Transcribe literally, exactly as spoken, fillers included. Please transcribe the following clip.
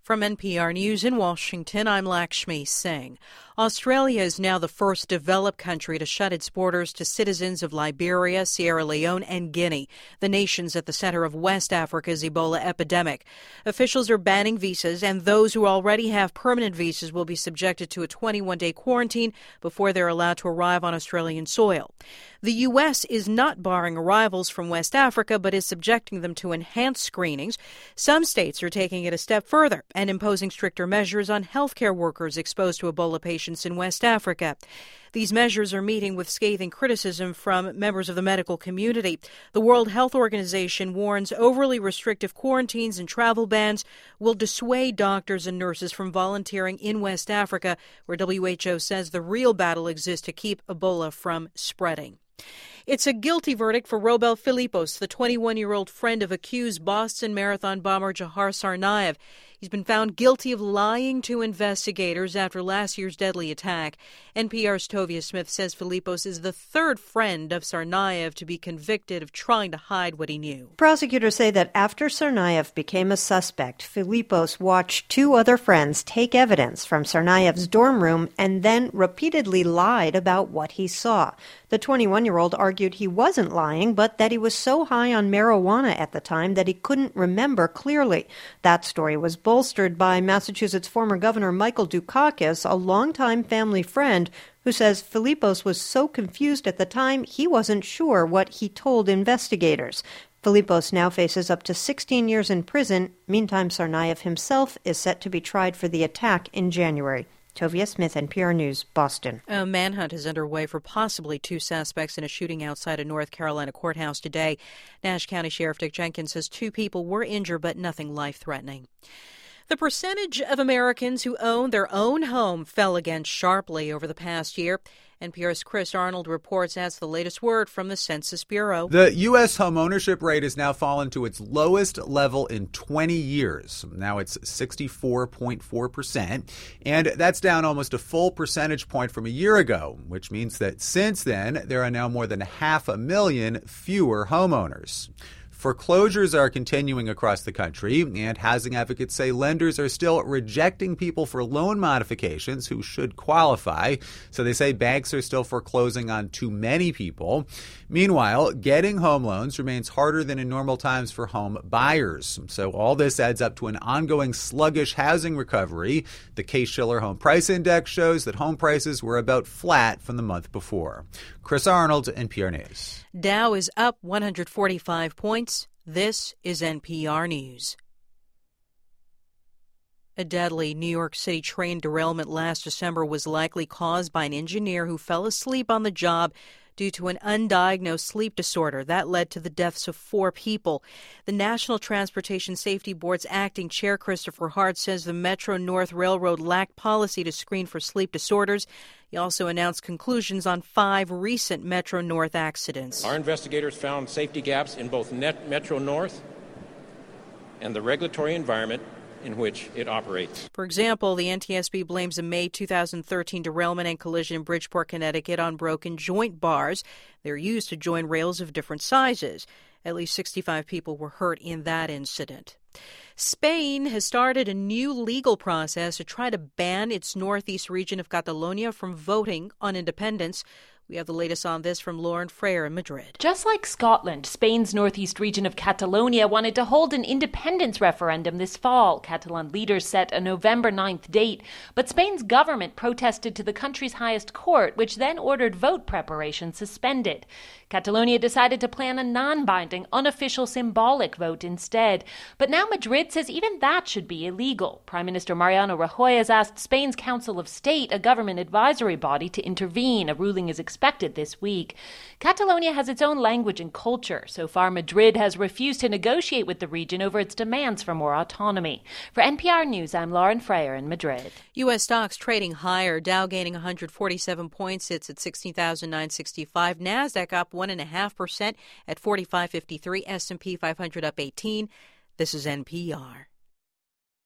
From N P R News in Washington, I'm Lakshmi Singh. Australia is now the first developed country to shut its borders to citizens of Liberia, Sierra Leone, and Guinea, the nations at the center of West Africa's Ebola epidemic. Officials are banning visas, and those who already have permanent visas will be subjected to a twenty-one day quarantine before they're allowed to arrive on Australian soil. The U S is not barring arrivals from West Africa, but is subjecting them to enhanced screenings. Some states are taking it a step further and imposing stricter measures on healthcare workers exposed to Ebola patients in West Africa. These measures are meeting with scathing criticism from members of the medical community. The World Health Organization warns overly restrictive quarantines and travel bans will dissuade doctors and nurses from volunteering in West Africa, where W H O says the real battle exists to keep Ebola from spreading. It's a guilty verdict for Robel Philippos, the twenty-one-year-old friend of accused Boston Marathon bomber Jahar Tsarnaev. He's been found guilty of lying to investigators after last year's deadly attack. N P R's Tovia Smith says Philippos is the third friend of Tsarnaev to be convicted of trying to hide what he knew. Prosecutors say that after Tsarnaev became a suspect, Philippos watched two other friends take evidence from Tsarnaev's dorm room and then repeatedly lied about what he saw. The twenty-one-year-old argued he wasn't lying, but that he was so high on marijuana at the time that he couldn't remember clearly. That story was bolstered by Massachusetts former Governor Michael Dukakis, a longtime family friend, who says Philippos was so confused at the time he wasn't sure what he told investigators. Philippos now faces up to sixteen years in prison. Meantime, Tsarnaev himself is set to be tried for the attack in January. Tovia Smith, N P R News, Boston. A manhunt is underway for possibly two suspects in a shooting outside a North Carolina courthouse today. Nash County Sheriff Dick Jenkins says two people were injured, but nothing life-threatening. The percentage of Americans who own their own home fell again sharply over the past year. N P R's Chris Arnold reports that's the latest word from the Census Bureau. The U S home ownership rate has now fallen to its lowest level in twenty years. Now it's sixty-four point four percent, and that's down almost a full percentage point from a year ago, which means that since then, there are now more than half a million fewer homeowners. Foreclosures are continuing across the country, and housing advocates say lenders are still rejecting people for loan modifications who should qualify. So they say banks are still foreclosing on too many people. Meanwhile, getting home loans remains harder than in normal times for home buyers. So all this adds up to an ongoing sluggish housing recovery. The Case-Shiller Home Price Index shows that home prices were about flat from the month before. Chris Arnold, N P R News. Dow is up one hundred forty-five points. This is N P R News. A deadly New York City train derailment last December was likely caused by an engineer who fell asleep on the job due to an undiagnosed sleep disorder. That led to the deaths of four people. The National Transportation Safety Board's acting chair, Christopher Hart, says the Metro-North Railroad lacked policy to screen for sleep disorders. He also announced conclusions on five recent Metro-North accidents. Our investigators found safety gaps in both Net Metro-North and the regulatory environment in which it operates. For example, the N T S B blames a May two thousand thirteen derailment and collision in Bridgeport, Connecticut on broken joint bars. They're used to join rails of different sizes. At least sixty-five people were hurt in that incident. Spain has started a new legal process to try to ban its northeast region of Catalonia from voting on independence. We have the latest on this from Lauren Freire in Madrid. Just like Scotland, Spain's northeast region of Catalonia wanted to hold an independence referendum this fall. Catalan leaders set a November ninth date, but Spain's government protested to the country's highest court, which then ordered vote preparation suspended. Catalonia decided to plan a non-binding, unofficial symbolic vote instead. But now Madrid says even that should be illegal. Prime Minister Mariano Rajoy has asked Spain's Council of State, a government advisory body, to intervene. A ruling is expected this week. Catalonia has its own language and culture. So far, Madrid has refused to negotiate with the region over its demands for more autonomy. For N P R News, I'm Lauren Freire in Madrid. U S stocks trading higher. Dow gaining one hundred forty-seven points. It's at sixteen thousand nine hundred sixty-five. NASDAQ up one point five percent at forty-five fifty-three. S and P five hundred up eighteen. This is N P R.